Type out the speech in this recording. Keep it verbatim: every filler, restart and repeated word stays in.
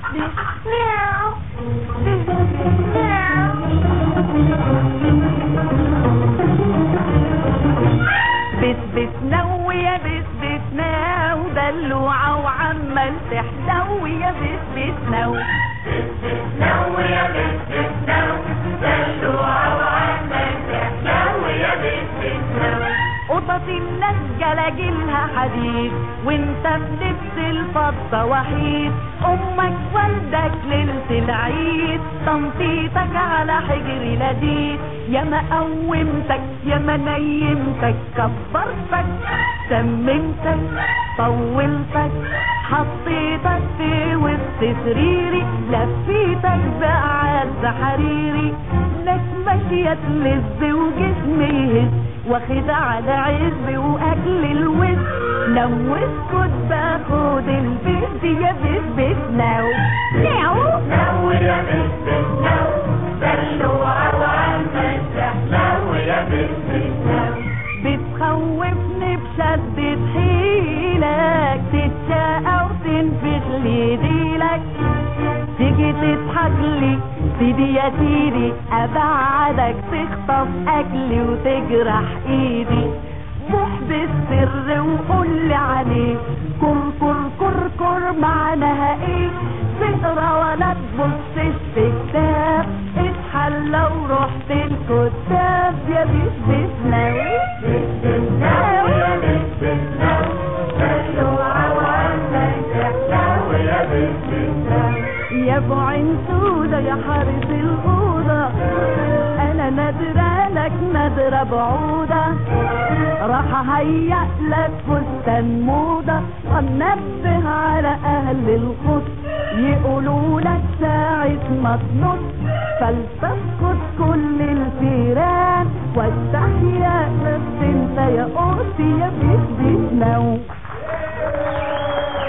بس بس نو يا بس بس نو دلوعة وعمال تحلو يا بس بس نو بس بس نو يا بس بس نو دلوعة وعمال تحلو يا بس بس نو قطط الناس جلاجلها حديد وانت بلبس الفضة وحيد امك والدك ليلة العيد تنطيطك على حجر لذيذ يا ما قومتك يا ما نيمتك كبرتك سممتك طولتك حطيتك في وسط سريري لفيتك بعز حريري لك ماشية تلز وجسمي يهز واخد على عز واكل الوز لو اسكت باخد البيت يا بس بس نو نو نو يا بس بس نو دلوعة وعمال تحلو يا بس بس نو بتخوفني بشدة حيلك تتشاقى وتنفخ لي ديلك تيجي تضحك لي سيدي يا سيدي ابعدك تخطف اكلي وتجرح ايدي بوح بالسر وقولي عليه كر كر كر كر معناها ايه تقرا ولا تبصش في كتاب اتحلى ورحت الكتاب يا بس بس نو بس بس نو يا بس بس نو دلوعة وعمال تحلو يا بس بس نو يا ابو عين سودا يا حارس الأوضة أنا نادرة لك نادرة بعودة راح أهيأ لك فستان موضة وانبه على أهل الخط يقولوا لك ساعة ما تنط فلتسقط كل الفيران واستحيا بس انت يا قوتي يا بس بس نو